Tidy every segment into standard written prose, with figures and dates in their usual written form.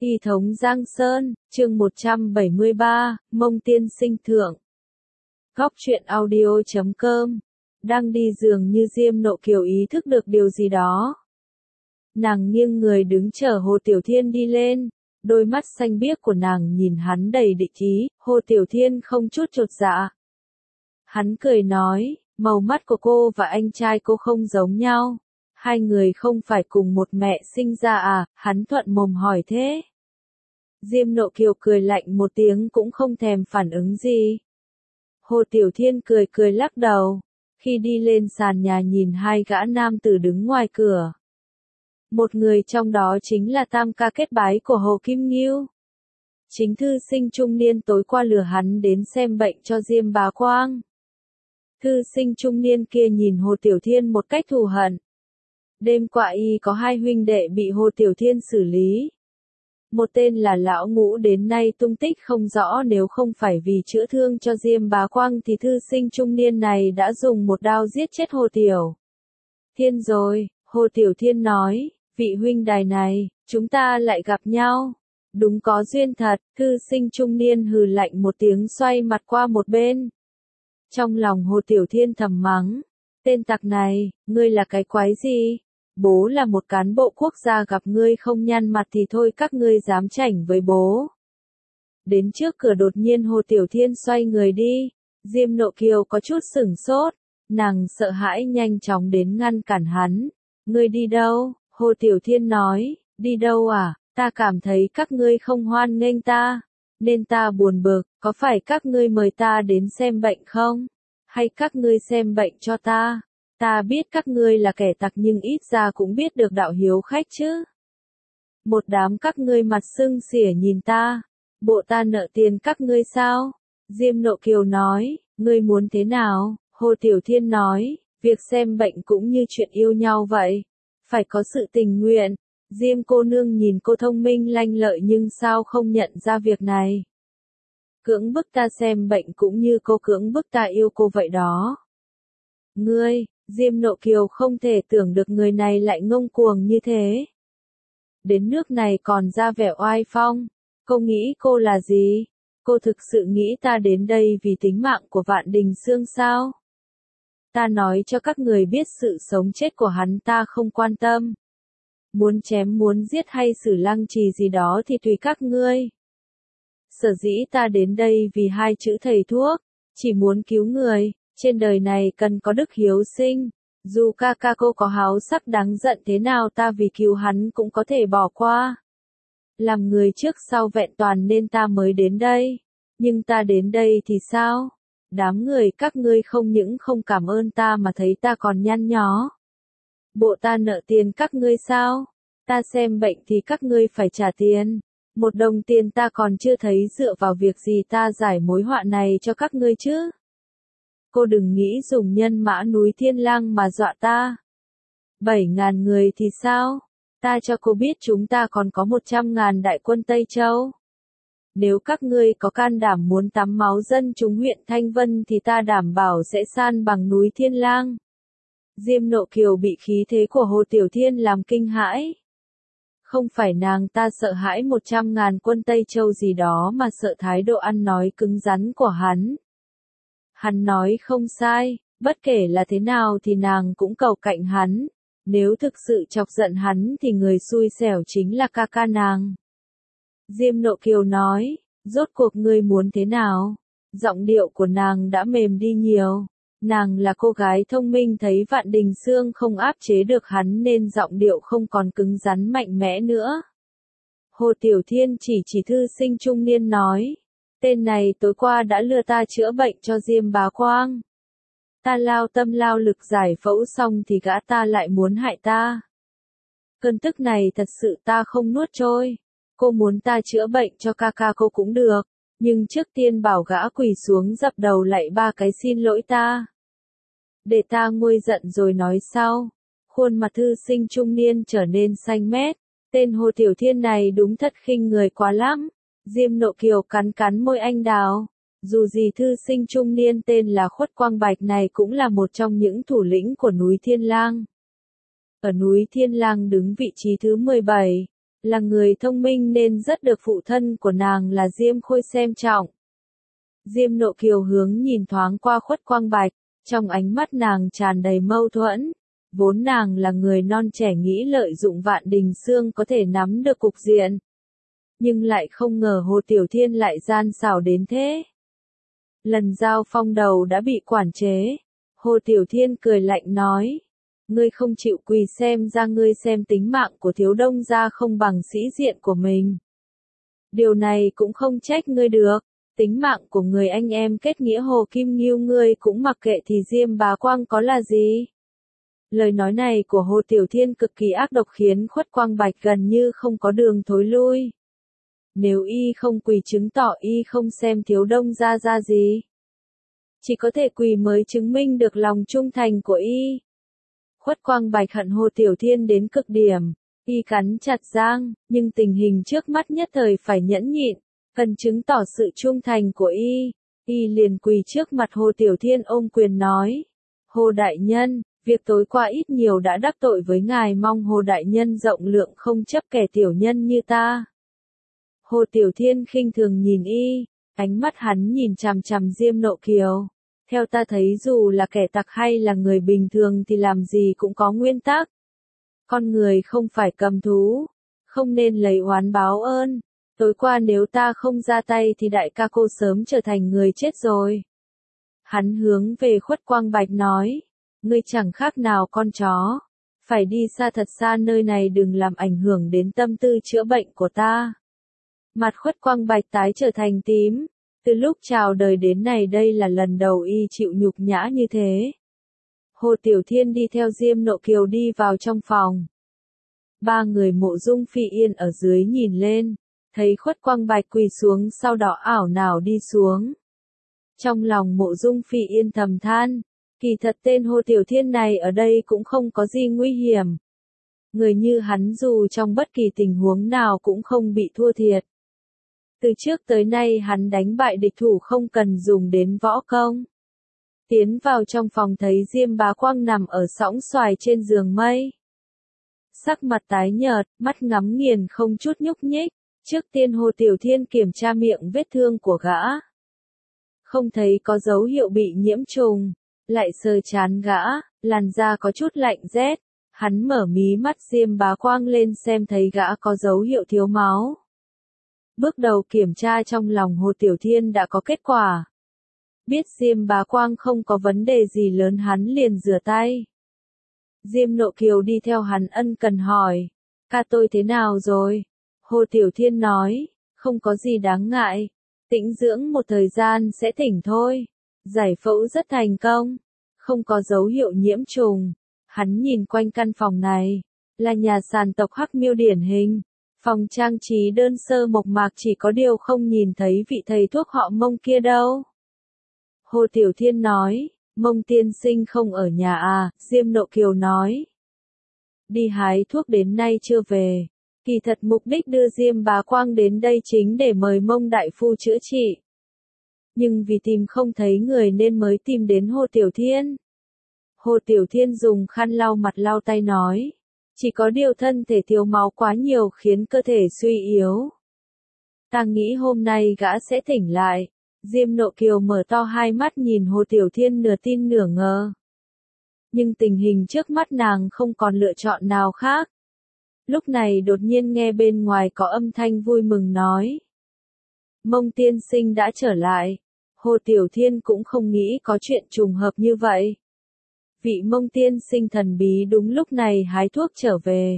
Y thống Giang Sơn, chương 173, Mông Tiên Sinh Thượng. Góc truyện audio.com. Đang đi giường như Diêm Nộ Kiều ý thức được điều gì đó. Nàng nghiêng người đứng chờ Hồ Tiểu Thiên đi lên, đôi mắt xanh biếc của nàng nhìn hắn đầy địch ý, Hồ Tiểu Thiên không chút chột dạ. Hắn cười nói, màu mắt của cô và anh trai cô không giống nhau. Hai người không phải cùng một mẹ sinh ra à, hắn thuận mồm hỏi thế. Diêm Nộ Kiều cười lạnh một tiếng cũng không thèm phản ứng gì. Hồ Tiểu Thiên cười lắc đầu, khi đi lên sàn nhà nhìn hai gã nam tử đứng ngoài cửa. Một người trong đó chính là tam ca kết bái của Hồ Kim Ngưu. Chính thư sinh trung niên tối qua lừa hắn đến xem bệnh cho Diêm Bá Quang. Thư sinh trung niên kia nhìn Hồ Tiểu Thiên một cách thù hận. Đêm qua y có hai huynh đệ bị Hồ Tiểu Thiên xử lý. Một tên là Lão Ngũ đến nay tung tích không rõ, nếu không phải vì chữa thương cho Diêm Bá Quang thì thư sinh trung niên này đã dùng một đao giết chết Hồ Tiểu Thiên rồi. Hồ Tiểu Thiên nói, vị huynh đài này, chúng ta lại gặp nhau. Đúng có duyên thật. Thư sinh trung niên hừ lạnh một tiếng xoay mặt qua một bên. Trong lòng Hồ Tiểu Thiên thầm mắng, tên tặc này, ngươi là cái quái gì? Bố là một cán bộ quốc gia, gặp ngươi không nhăn mặt thì thôi, các ngươi dám chảnh với bố. Đến trước cửa đột nhiên Hồ Tiểu Thiên xoay người đi. Diêm Nộ Kiều có chút sửng sốt, nàng sợ hãi nhanh chóng đến ngăn cản hắn. Ngươi đi đâu? Hồ Tiểu Thiên nói, đi đâu à? Ta cảm thấy các ngươi không hoan nghênh ta, nên ta buồn bực. Có phải các ngươi mời ta đến xem bệnh không? Hay các ngươi xem bệnh cho ta? Ta biết các ngươi là kẻ tặc nhưng ít ra cũng biết được đạo hiếu khách chứ. Một đám các ngươi mặt sưng xỉa nhìn ta, bộ ta nợ tiền các ngươi sao? Diêm Nộ Kiều nói, ngươi muốn thế nào? Hồ Tiểu Thiên nói, việc xem bệnh cũng như chuyện yêu nhau vậy, phải có sự tình nguyện. Diêm cô nương nhìn cô thông minh lanh lợi nhưng sao không nhận ra việc này? Cưỡng bức ta xem bệnh cũng như cô cưỡng bức ta yêu cô vậy đó. Ngươi, Diêm Nộ Kiều không thể tưởng được người này lại ngông cuồng như thế. Đến nước này còn ra vẻ oai phong. Cô nghĩ cô là gì? Cô thực sự nghĩ ta đến đây vì tính mạng của Vạn Đình Xương sao? Ta nói cho các người biết, sự sống chết của hắn ta không quan tâm. Muốn chém muốn giết hay xử lăng trì gì đó thì tùy các ngươi. Sở dĩ ta đến đây vì hai chữ thầy thuốc, chỉ muốn cứu người. Trên đời này cần có đức hiếu sinh. Dù ca ca cô có háo sắc đáng giận thế nào, ta vì cứu hắn cũng có thể bỏ qua. Làm người trước sau vẹn toàn nên ta mới đến đây. Nhưng ta đến đây thì sao? Đám người các ngươi không những không cảm ơn ta mà thấy ta còn nhăn nhó. Bộ ta nợ tiền các ngươi sao? Ta xem bệnh thì các ngươi phải trả tiền. Một đồng tiền ta còn chưa thấy, dựa vào việc gì ta giải mối họa này cho các ngươi chứ? Cô đừng nghĩ dùng nhân mã núi Thiên Lang mà dọa ta. 7.000 người thì sao? Ta cho cô biết chúng ta còn có 100.000 đại quân Tây Châu. Nếu các ngươi có can đảm muốn tắm máu dân chúng huyện Thanh Vân thì ta đảm bảo sẽ san bằng núi Thiên Lang. Diêm Nộ Kiều bị khí thế của Hồ Tiểu Thiên làm kinh hãi. Không phải nàng ta sợ hãi 100.000 quân Tây Châu gì đó mà sợ thái độ ăn nói cứng rắn của hắn. Hắn nói không sai, bất kể là thế nào thì nàng cũng cầu cạnh hắn. Nếu thực sự chọc giận hắn thì người xui xẻo chính là ca ca nàng. Diêm Nộ Kiều nói, rốt cuộc ngươi muốn thế nào? Giọng điệu của nàng đã mềm đi nhiều. Nàng là cô gái thông minh, thấy Vạn Đình Xương không áp chế được hắn nên giọng điệu không còn cứng rắn mạnh mẽ nữa. Hồ Tiểu Thiên chỉ thư sinh trung niên nói, tên này tối qua đã lừa ta chữa bệnh cho Diêm Bá Quang. Ta lao tâm lao lực giải phẫu xong thì gã ta lại muốn hại ta. Cơn tức này thật sự ta không nuốt trôi. Cô muốn ta chữa bệnh cho ca ca cô cũng được, nhưng trước tiên bảo gã quỳ xuống dập đầu lạy 3 cái xin lỗi ta. Để ta nguôi giận rồi nói sau. Khuôn mặt thư sinh trung niên trở nên xanh mét. Tên Hồ Tiểu Thiên này đúng thật khinh người quá lắm. Diêm Nộ Kiều cắn môi anh đào. Dù gì thư sinh trung niên tên là Khuất Quang Bạch này cũng là một trong những thủ lĩnh của núi Thiên Lang. Ở núi Thiên Lang đứng vị trí thứ 17. Là người thông minh nên rất được phụ thân của nàng là Diêm Khôi xem trọng. Diêm Nộ Kiều hướng nhìn thoáng qua Khuất Quang Bạch, trong ánh mắt nàng tràn đầy mâu thuẫn. Vốn nàng là người non trẻ nghĩ lợi dụng Vạn Đình Xương có thể nắm được cục diện. Nhưng lại không ngờ Hồ Tiểu Thiên lại gian xảo đến thế. Lần giao phong đầu đã bị quản chế. Hồ Tiểu Thiên cười lạnh nói. Ngươi không chịu quỳ xem ra ngươi xem tính mạng của thiếu đông gia không bằng sĩ diện của mình. Điều này cũng không trách ngươi được. Tính mạng của người anh em kết nghĩa Hồ Kim Ngưu ngươi cũng mặc kệ thì Diêm Bá Quang có là gì. Lời nói này của Hồ Tiểu Thiên cực kỳ ác độc khiến Khuất Quang Bạch gần như không có đường thối lui. Nếu y không quỳ chứng tỏ y không xem thiếu đông gia ra gì. Chỉ có thể quỳ mới chứng minh được lòng trung thành của y. Khuất Quang Bạch hận Hồ Tiểu Thiên đến cực điểm. Y cắn chặt răng, nhưng tình hình trước mắt nhất thời phải nhẫn nhịn. Cần chứng tỏ sự trung thành của y. Y liền quỳ trước mặt Hồ Tiểu Thiên ôm quyền nói. Hồ Đại Nhân, việc tối qua ít nhiều đã đắc tội với ngài, mong Hồ Đại Nhân rộng lượng không chấp kẻ tiểu nhân như ta. Hồ Tiểu Thiên khinh thường nhìn y, ánh mắt hắn nhìn chằm chằm Diêm Nộ Kiều. Theo ta thấy dù là kẻ tặc hay là người bình thường thì làm gì cũng có nguyên tắc. Con người không phải cầm thú, không nên lấy oán báo ơn. Tối qua nếu ta không ra tay thì đại ca cô sớm trở thành người chết rồi. Hắn hướng về Khuất Quang Bạch nói, ngươi chẳng khác nào con chó. Phải đi xa thật xa nơi này, đừng làm ảnh hưởng đến tâm tư chữa bệnh của ta. Mặt Khuất Quang Bạch tái trở thành tím. Từ lúc chào đời đến này đây là lần đầu y chịu nhục nhã như thế. Hồ Tiểu Thiên đi theo Diêm Nộ Kiều đi vào trong phòng. Ba người Mộ Dung Phi Yên ở dưới nhìn lên, thấy Khuất Quang Bạch quỳ xuống sau đó ảo nào đi xuống. Trong lòng Mộ Dung Phi Yên thầm than, kỳ thật tên Hồ Tiểu Thiên này ở đây cũng không có gì nguy hiểm. Người như hắn dù trong bất kỳ tình huống nào cũng không bị thua thiệt. Từ trước tới nay hắn đánh bại địch thủ không cần dùng đến võ công. Tiến vào trong phòng thấy Diêm Bá Quang nằm ở sõng xoài trên giường mây. Sắc mặt tái nhợt, mắt ngắm nghiền không chút nhúc nhích. Trước tiên Hồ Tiểu Thiên kiểm tra miệng vết thương của gã. Không thấy có dấu hiệu bị nhiễm trùng. Lại sờ trán gã, làn da có chút lạnh rét. Hắn mở mí mắt Diêm Bá Quang lên xem thấy gã có dấu hiệu thiếu máu. Bước đầu kiểm tra trong lòng Hồ Tiểu Thiên đã có kết quả. Biết Diêm Bá Quang không có vấn đề gì lớn hắn liền rửa tay. Diêm Nộ Kiều đi theo hắn ân cần hỏi, ca tôi thế nào rồi? Hồ Tiểu Thiên nói, không có gì đáng ngại, tĩnh dưỡng một thời gian sẽ tỉnh thôi. Giải phẫu rất thành công, không có dấu hiệu nhiễm trùng. Hắn nhìn quanh căn phòng này, là nhà sàn tộc Hắc Miêu điển hình. Phòng trang trí đơn sơ mộc mạc, chỉ có điều không nhìn thấy vị thầy thuốc họ Mông kia đâu. Hồ Tiểu Thiên nói, Mông tiên sinh không ở nhà à? Diêm Nộ Kiều nói, đi hái thuốc đến nay chưa về. Kỳ thật mục đích đưa Diêm Bá Quang đến đây chính để mời Mông đại phu chữa trị. Nhưng vì tìm không thấy người nên mới tìm đến Hồ Tiểu Thiên. Hồ Tiểu Thiên dùng khăn lau mặt lau tay nói, chỉ có điều thân thể thiếu máu quá nhiều khiến cơ thể suy yếu. Ta nghĩ hôm nay gã sẽ tỉnh lại. Diêm Nộ Kiều mở to hai mắt nhìn Hồ Tiểu Thiên nửa tin nửa ngờ. Nhưng tình hình trước mắt nàng không còn lựa chọn nào khác. Lúc này đột nhiên nghe bên ngoài có âm thanh vui mừng nói, Mông tiên sinh đã trở lại. Hồ Tiểu Thiên cũng không nghĩ có chuyện trùng hợp như vậy. Vị Mông tiên sinh thần bí đúng lúc này hái thuốc trở về.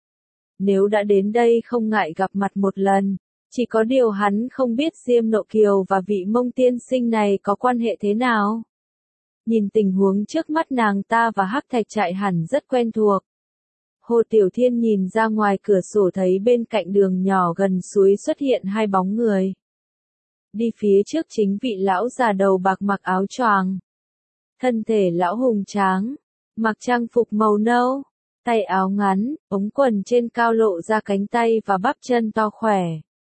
Nếu đã đến đây không ngại gặp mặt một lần. Chỉ có điều hắn không biết Diêm Nộ Kiều và vị Mông tiên sinh này có quan hệ thế nào. Nhìn tình huống trước mắt nàng ta và Hắc Thạch Trại hẳn rất quen thuộc. Hồ Tiểu Thiên nhìn ra ngoài cửa sổ thấy bên cạnh đường nhỏ gần suối xuất hiện hai bóng người. Đi phía trước chính vị lão già đầu bạc mặc áo choàng. Thân thể lão hùng tráng, mặc trang phục màu nâu, tay áo ngắn, ống quần trên cao lộ ra cánh tay và bắp chân to khỏe.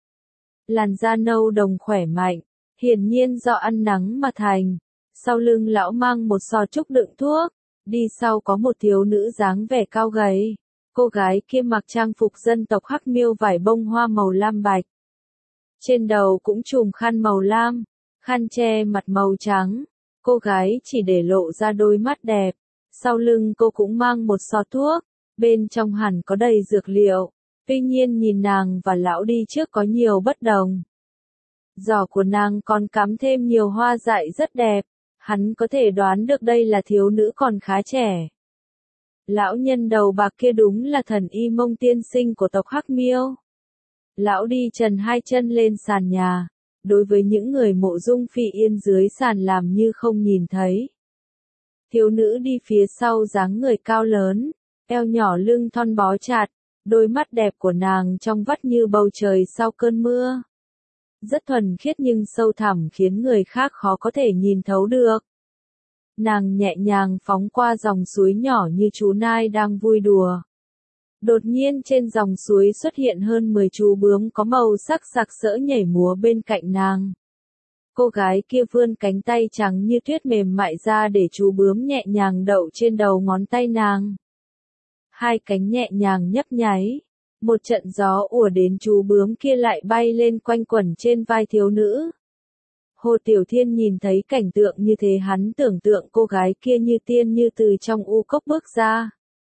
Làn da nâu đồng khỏe mạnh, hiển nhiên do ăn nắng mà thành. Sau lưng lão mang một giò trúc đựng thuốc, đi sau có một thiếu nữ dáng vẻ cao gầy. Cô gái kia mặc trang phục dân tộc Hắc Miêu vải bông hoa màu lam bạch. Trên đầu cũng trùm khăn màu lam, khăn che mặt màu trắng. Cô gái chỉ để lộ ra đôi mắt đẹp. Sau lưng cô cũng mang một xò thuốc, bên trong hẳn có đầy dược liệu. Tuy nhiên nhìn nàng và lão đi trước có nhiều bất đồng. Giỏ của nàng còn cắm thêm nhiều hoa dại rất đẹp. Hắn có thể đoán được đây là thiếu nữ còn khá trẻ. Lão nhân đầu bạc kia đúng là thần y Mông tiên sinh của tộc Hắc Miêu. Lão đi trần hai chân lên sàn nhà. Đối với những người mộ dung phi yên dưới sàn làm như không nhìn thấy. Thiếu nữ đi phía sau dáng người cao lớn, eo nhỏ lưng thon bó chặt, đôi mắt đẹp của nàng trong vắt như bầu trời sau cơn mưa. Rất thuần khiết nhưng sâu thẳm khiến người khác khó có thể nhìn thấu được. Nàng nhẹ nhàng phóng qua dòng suối nhỏ như chú nai đang vui đùa. Đột nhiên trên dòng suối xuất hiện hơn 10 chú bướm có màu sắc sặc sỡ nhảy múa bên cạnh nàng. Cô gái kia vươn cánh tay trắng như tuyết mềm mại ra để chú bướm nhẹ nhàng đậu trên đầu ngón tay nàng. Hai cánh nhẹ nhàng nhấp nháy. Một trận gió ùa đến chú bướm kia lại bay lên quanh quẩn trên vai thiếu nữ. Hồ Tiểu Thiên nhìn thấy cảnh tượng như thế hắn tưởng tượng cô gái kia như tiên như từ trong u cốc bước ra.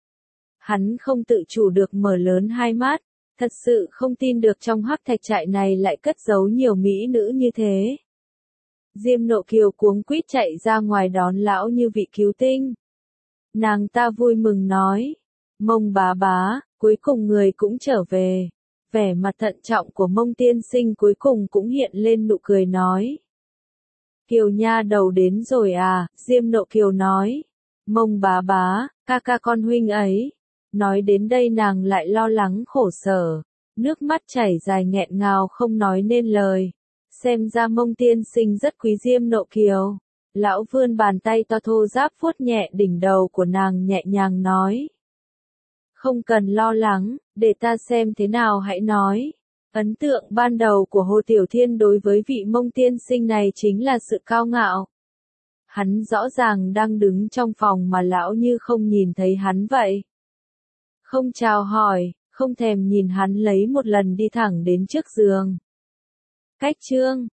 Hắn không tự chủ được mở lớn hai mắt, thật sự không tin được trong hắc thạch trại này lại cất giấu nhiều mỹ nữ như thế. Diêm Nộ Kiều cuống quýt chạy ra ngoài đón lão như vị cứu tinh. Nàng ta vui mừng nói, Mông bá bá, cuối cùng người cũng trở về. Vẻ mặt thận trọng của Mông tiên sinh cuối cùng cũng hiện lên nụ cười nói. Kiều nha đầu đến rồi à, Diêm Nộ Kiều nói. Mông bá bá, ca ca con huynh ấy. Nói đến đây nàng lại lo lắng khổ sở. Nước mắt chảy dài nghẹn ngào không nói nên lời. Xem ra Mông tiên sinh rất quý Diêm Nộ Kiều. Lão vươn bàn tay to thô ráp vuốt nhẹ đỉnh đầu của nàng nhẹ nhàng nói. Không cần lo lắng, để ta xem thế nào hãy nói. Ấn tượng ban đầu của Hồ Tiểu Thiên đối với vị Mông tiên sinh này chính là sự cao ngạo. Hắn rõ ràng đang đứng trong phòng mà lão như không nhìn thấy hắn vậy. Không chào hỏi, không thèm nhìn hắn lấy một lần đi thẳng đến trước giường. Cách chương